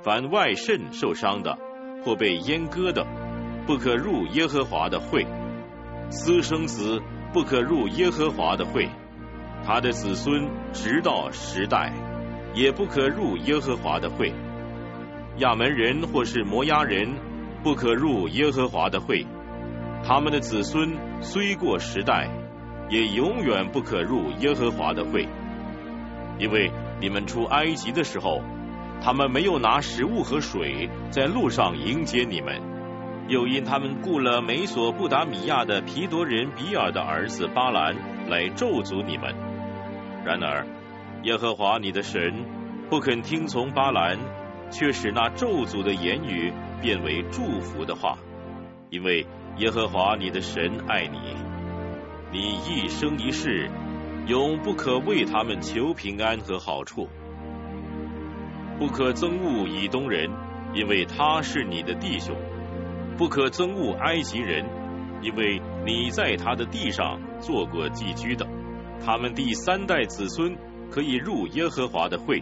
凡外肾受伤的，或被阉割的，不可入耶和华的会；私生子不可入耶和华的会，他的子孙直到10代，也不可入耶和华的会。亚门人或是摩押人不可入耶和华的会，他们的子孙虽过10代，也永远不可入耶和华的会。因为你们出埃及的时候，他们没有拿食物和水在路上迎接你们，又因他们雇了美索不达米亚的毗多人比尔的儿子巴兰来咒诅你们。然而耶和华你的神不肯听从巴兰，却使那咒诅的言语变为祝福的话，因为耶和华你的神爱你，你一生一世永不可为他们求平安和好处。不可憎恶以东人，因为他是你的弟兄；不可憎恶埃及人，因为你在他的地上做过寄居的。他们第3代子孙可以入耶和华的会。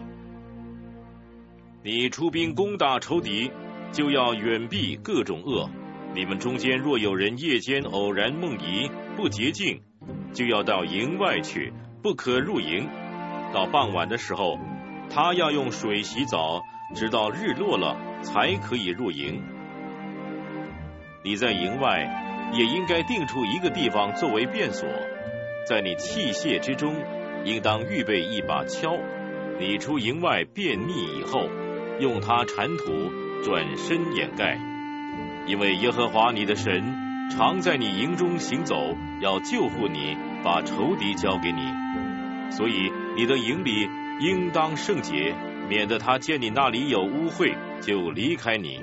你出兵攻打仇敌，就要远避各种恶。你们中间若有人夜间偶然梦遗，不洁净，就要到营外去，不可入营。到傍晚的时候，他要用水洗澡，直到日落了才可以入营。你在营外也应该定出一个地方作为便所，在你器械之中应当预备一把锹。你出营外便秘以后，用它铲土，转身掩盖。因为耶和华你的神常在你营中行走，要救护你，把仇敌交给你。所以你的营里应当圣洁，免得他见你那里有污秽，就离开你。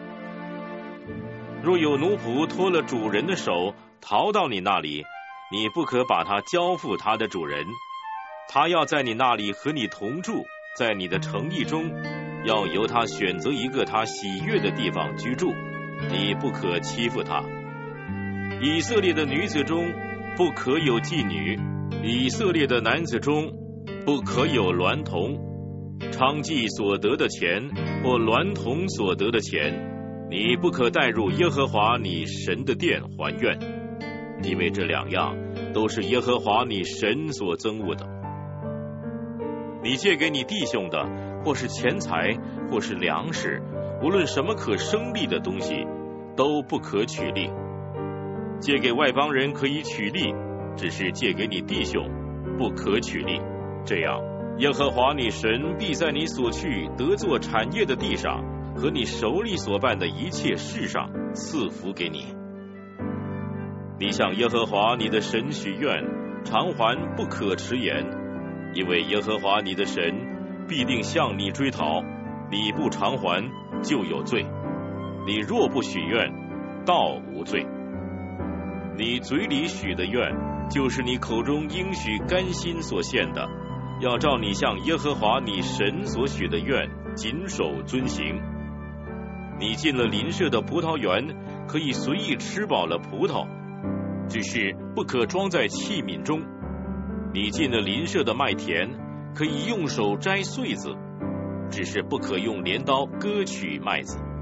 若有奴仆脱了主人的手，逃到你那里，你不可把他交付他的主人，他要在你那里和你同住，在你的城邑中，要由他选择一个他喜悦的地方居住，你不可欺负他。以色列的女子中不可有妓女，以色列的男子中不可有娈童。娼妓所得的钱或娈童所得的钱，你不可带入耶和华你神的殿还愿，因为这2样都是耶和华你神所憎恶的。你借给你弟兄的，或是钱财，或是粮食，无论什么可生利的东西，都不可取利。借给外邦人可以取利，只是借给你弟兄不可取利。这样耶和华你神必在你所去得作产业的地上和你手里所办的一切事上赐福给你。你向耶和华你的神许愿，偿还不可迟延，因为耶和华你的神必定向你追讨，你不偿还就有罪。你若不许愿，倒无罪。你嘴里许的愿，就是你口中应许甘心所献的，要照你向耶和华你神所许的愿谨守遵行。你进了邻舍的葡萄园，可以随意吃饱了葡萄，只是不可装在器皿中。你进了邻舍的麦田，可以用手摘穗子，只是不可用镰刀割取麦子。